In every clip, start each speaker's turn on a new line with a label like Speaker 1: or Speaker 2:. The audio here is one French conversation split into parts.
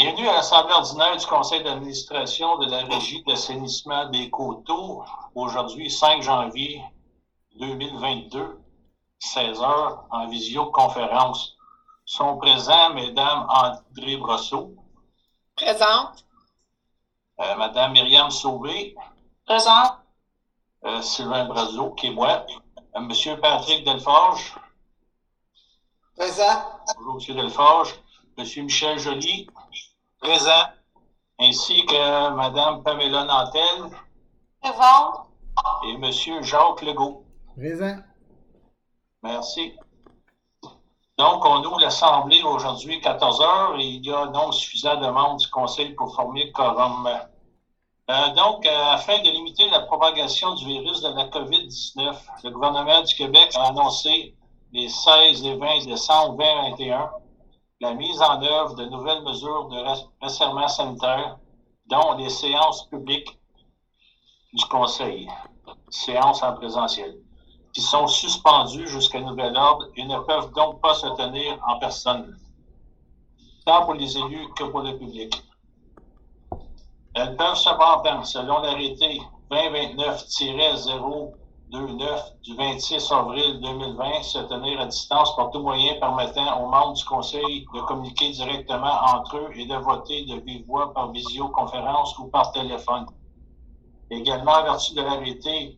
Speaker 1: Bienvenue à l'Assemblée ordinaire du Conseil d'administration de la Régie d'assainissement des Coteaux, aujourd'hui 5 janvier 2022, 16 heures, en visioconférence. Sont présents Mesdames André Brosseau.
Speaker 2: Présente.
Speaker 1: Madame Myriam Sauvé.
Speaker 2: Présente.
Speaker 1: Sylvain Brazeau, qui est moi. Monsieur Patrick Delforge.
Speaker 3: Présent.
Speaker 1: Bonjour, Monsieur Delforge. Monsieur Michel Joly.
Speaker 3: Présent.
Speaker 1: Ainsi que Madame Pamela Nantel.
Speaker 2: Présente.
Speaker 1: Et Monsieur Jacques Legault.
Speaker 4: Présent.
Speaker 1: Merci. Donc, on ouvre l'Assemblée aujourd'hui, 14 heures, et il y a donc suffisant de membres du Conseil pour former le quorum. Afin de limiter la propagation du virus de la COVID-19, le gouvernement du Québec a annoncé les 16 et 20 décembre 2021 la mise en œuvre de nouvelles mesures de resserrement sanitaire, dont les séances publiques du Conseil, séances en présentiel, qui sont suspendues jusqu'à nouvel ordre et ne peuvent donc pas se tenir en personne, tant pour les élus que pour le public. Elles peuvent cependant, selon l'arrêté 2029-029 du 26 avril 2020, se tenir à distance par tout moyen permettant aux membres du Conseil de communiquer directement entre eux et de voter de vive voix par visioconférence ou par téléphone. Également, en vertu de l'arrêté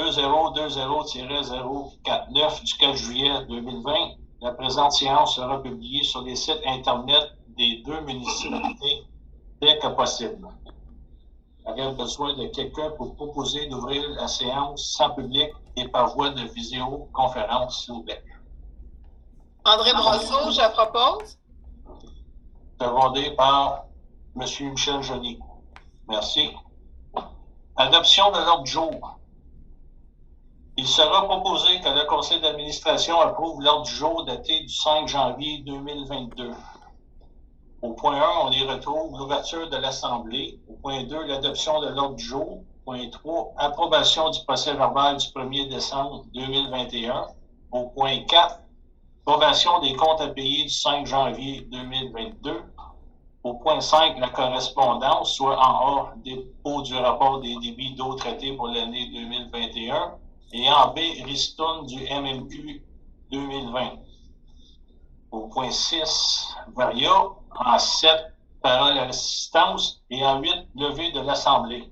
Speaker 1: 2020-049 du 4 juillet 2020, la présente séance sera publiée sur les sites Internet des deux municipalités dès que possible. Il y a besoin de quelqu'un pour proposer d'ouvrir la séance sans public et par voie de visioconférence, s'il vous plaît.
Speaker 2: André Brosseau, je propose.
Speaker 1: Secondé par M. Michel Joly. Merci. Adoption de l'ordre du jour. Il sera proposé que le Conseil d'administration approuve l'ordre du jour daté du 5 janvier 2022. Au point 1, on y retrouve l'ouverture de l'Assemblée. Au point 2, l'adoption de l'ordre du jour. Point 3, approbation du procès-verbal du 1er décembre 2021. Au point 4, approbation des comptes à payer du 5 janvier 2022. Au point 5, la correspondance, soit en A, dépôt du rapport des débits d'eau traités pour l'année 2021. Et en B, ristourne du MMQ 2020. Au point 6, varia. En 7, parole à l'assistance. Et en 8, levée de l'Assemblée.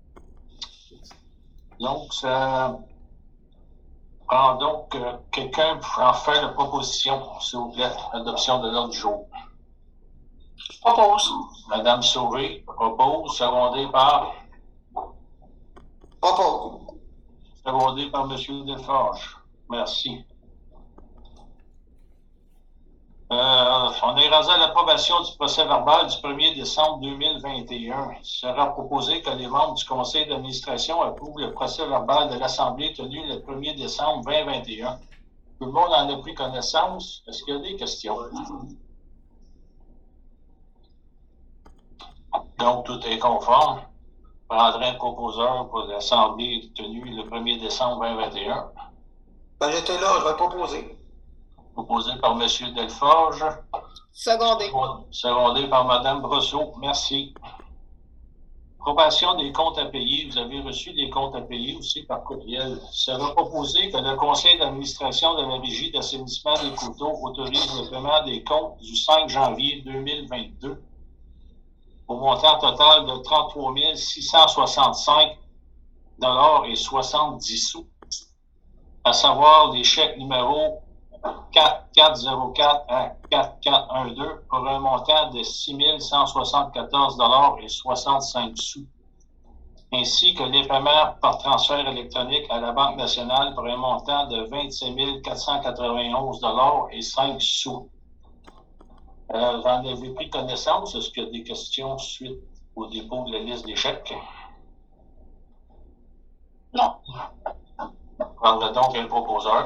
Speaker 1: Donc, ça prend donc quelqu'un pour en faire la proposition, s'il vous plaît, l'adoption de l'ordre du jour.
Speaker 2: Je propose.
Speaker 1: Madame Sauvé propose, secondé par M. Delforge. Merci. On est rendu à l'approbation du procès-verbal du 1er décembre 2021. Il sera proposé que les membres du Conseil d'administration approuvent le procès-verbal de l'Assemblée tenu le 1er décembre 2021. Tout le monde en a pris connaissance. Est-ce qu'il y a des questions? Donc, tout est conforme. Je prendrai un proposeur pour l'Assemblée tenue le 1er décembre 2021.
Speaker 3: Ben, j'étais là, je vais proposer.
Speaker 1: Proposé par M. Delforge.
Speaker 2: Secondé.
Speaker 1: Secondé par Mme Brosseau. Merci. Approbation des comptes à payer. Vous avez reçu des comptes à payer aussi par courriel. Il sera proposé que le Conseil d'administration de la Régie d'assainissement des Coteaux autorise le paiement des comptes du 5 janvier 2022 au montant total de 33 665 $ et 70 sous, à savoir les chèques numéro 4404 à 4412 pour un montant de 6 174 $ et 65 sous, ainsi que les paiements par transfert électronique à la Banque nationale pour un montant de 25 491 $ et 5 sous. J'en avais pris connaissance. Est-ce qu'il y a des questions suite au dépôt de la liste des chèques?
Speaker 2: Non.
Speaker 1: On prendra donc un proposeur.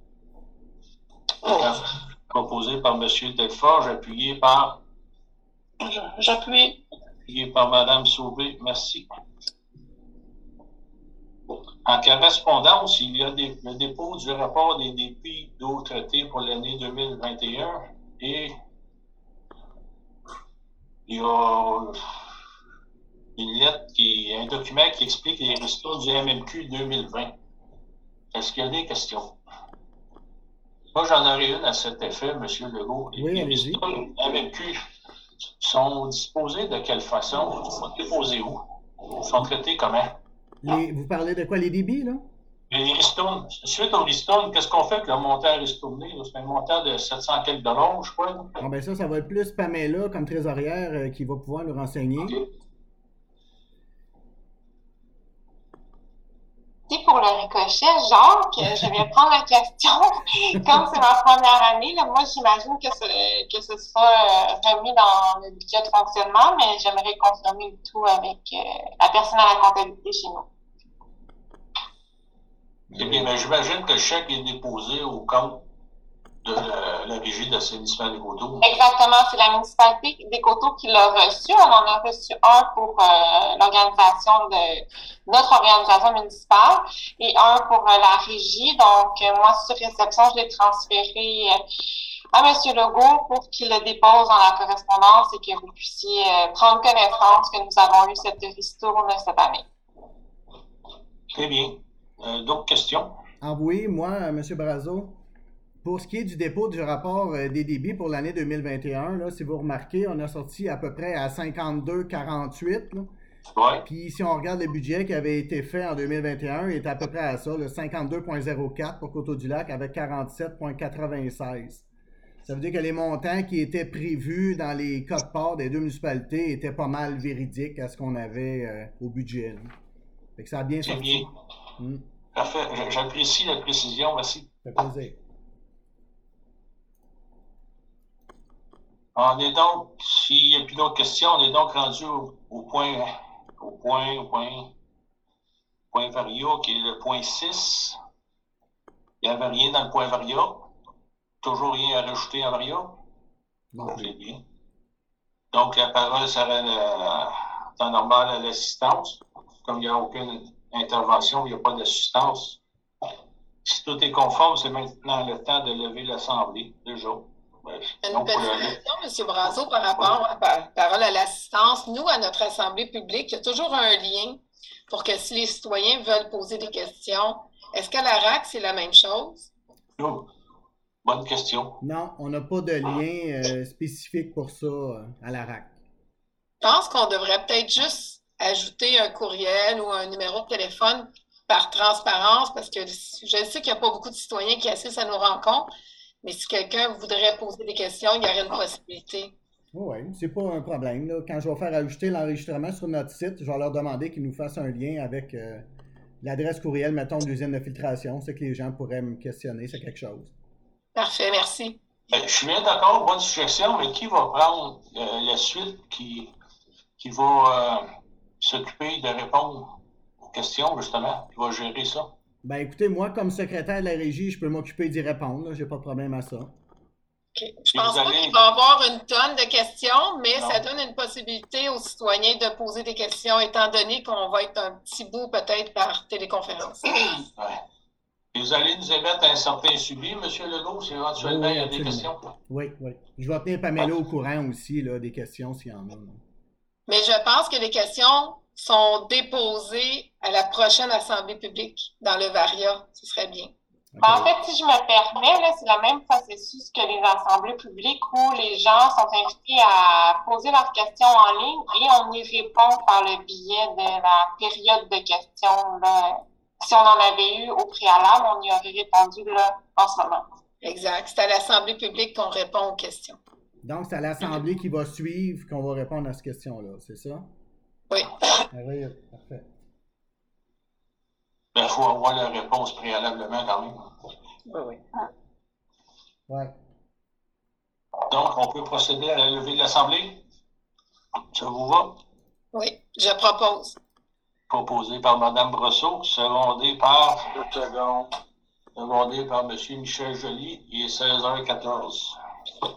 Speaker 1: Proposé par M. Delforge, appuyé par...
Speaker 2: J'appuie.
Speaker 1: Appuyé par Mme Sauvé. Merci. En correspondance, il y a le dépôt du rapport des débits d'eau traités pour l'année 2021 et il y a une lettre, un document qui explique les ristournes du MMQ 2020. Est-ce qu'il y a des questions? Moi, j'en aurais une à cet effet, M. Legault.
Speaker 4: Oui,
Speaker 1: les
Speaker 4: allez-y.
Speaker 1: ristournes MMQ sont disposées de quelle façon? Ils sont déposés où? Ils sont traités comment?
Speaker 4: Vous parlez de quoi, les débits, là?
Speaker 1: Les ristournes, suite aux ristournes, qu'est-ce qu'on fait avec le montant ristourné? C'est un montant de 700 quelques $, je crois.
Speaker 4: Ah ben ça va être plus Pamela comme trésorière qui va pouvoir nous renseigner.
Speaker 1: Okay.
Speaker 2: Pour le ricochet, Jacques, je vais prendre la question. Comme c'est ma première année, là, moi, j'imagine que ce sera remis dans le budget de fonctionnement, mais j'aimerais confirmer le tout avec la personne à la comptabilité chez nous.
Speaker 1: Eh bien, mais j'imagine que le chèque est déposé au compte de la Régie d'assainissement des coteaux.
Speaker 2: Exactement, c'est la municipalité des coteaux qui l'a reçu. On en a reçu un pour notre organisation municipale et un pour la Régie. Donc, moi, sur réception, je l'ai transféré à M. Legault pour qu'il le dépose dans la correspondance et que vous puissiez prendre connaissance que nous avons eu cette ristourne cette année.
Speaker 1: Très bien. D'autres questions?
Speaker 4: Ah oui, moi, M. Brazo, pour ce qui est du dépôt du rapport des débits pour l'année 2021, là, si vous remarquez, on a sorti à peu près à 52,48.
Speaker 1: Ouais.
Speaker 4: Puis si on regarde le budget qui avait été fait en 2021, il est à peu près à ça, le 52,04 pour Coteau-du-Lac avec 47,96. Ça veut dire que les montants qui étaient prévus dans les codes-parts des deux municipalités étaient pas mal véridiques à ce qu'on avait au budget. Là. Fait que ça a bien sorti.
Speaker 1: Bien. Parfait. J'apprécie la précision. Merci.
Speaker 4: Ça fait plaisir.
Speaker 1: On est donc, s'il n'y a plus d'autres questions, on est donc rendu au point varia, qui est le point 6. Il n'y avait rien dans le point varia. Toujours rien à rajouter en varia.
Speaker 4: Bon,
Speaker 1: c'est bien. Donc, la parole serait en temps normal à l'assistance. Comme il n'y a aucune intervention, il n'y a pas d'assistance. Si tout est conforme, c'est maintenant le temps de lever l'Assemblée, déjà.
Speaker 2: Une petite question, M. Brazo, par rapport à parole à l'assistance. Nous, à notre Assemblée publique, il y a toujours un lien pour que si les citoyens veulent poser des questions, est-ce qu'à la RAC, c'est la même chose?
Speaker 1: Non. Bonne question.
Speaker 4: Non, on n'a pas de lien spécifique pour ça à la RAC.
Speaker 2: Je pense qu'on devrait peut-être juste ajouter un courriel ou un numéro de téléphone par transparence, parce que je sais qu'il n'y a pas beaucoup de citoyens qui assistent à nos rencontres, mais si quelqu'un voudrait poser des questions, il y aurait une possibilité.
Speaker 4: Oui, c'est pas un problème. Là. Quand je vais faire ajouter l'enregistrement sur notre site, je vais leur demander qu'ils nous fassent un lien avec l'adresse courriel, mettons, de l'usine de filtration. C'est que les gens pourraient me questionner, c'est quelque chose.
Speaker 2: Parfait, merci.
Speaker 1: Je suis bien d'accord, bonne suggestion, mais qui va prendre la suite qui va s'occuper de répondre aux questions, justement, qui va gérer ça?
Speaker 4: Ben écoutez, moi, comme secrétaire de la régie, je peux m'occuper d'y répondre. J'ai pas de problème à ça.
Speaker 2: Okay. Je pense pas qu'il va y avoir une tonne de questions, mais ça donne une possibilité aux citoyens de poser des questions, étant donné qu'on va être un petit bout peut-être par téléconférence.
Speaker 1: Ouais. Et vous allez nous émettre un certain suivi, M. Legault, si éventuellement il y a des questions?
Speaker 4: Oui, oui. Je vais tenir Pamela au courant aussi là, des questions s'il y en a. Là.
Speaker 2: Mais je pense que les questions sont déposées à la prochaine Assemblée publique dans le Varia. Ce serait bien. Okay. En fait, si je me permets, là, c'est le même processus que les assemblées publiques où les gens sont invités à poser leurs questions en ligne et on y répond par le biais de la période de questions. Là. Si on en avait eu au préalable, on y aurait répondu là, en ce moment. Exact. C'est à l'Assemblée publique qu'on répond aux questions.
Speaker 4: Donc, c'est à l'Assemblée qui va suivre qu'on va répondre à cette question-là, c'est ça?
Speaker 2: Oui.
Speaker 4: Oui, parfait.
Speaker 1: Il faut avoir la réponse préalablement quand même.
Speaker 2: Oui, oui.
Speaker 4: Ouais.
Speaker 1: Donc, on peut procéder à la levée de l'Assemblée? Ça vous va?
Speaker 2: Oui, je propose.
Speaker 1: Proposé par Mme Brosseau, secondé par M. Michel Joly, il est 16h14.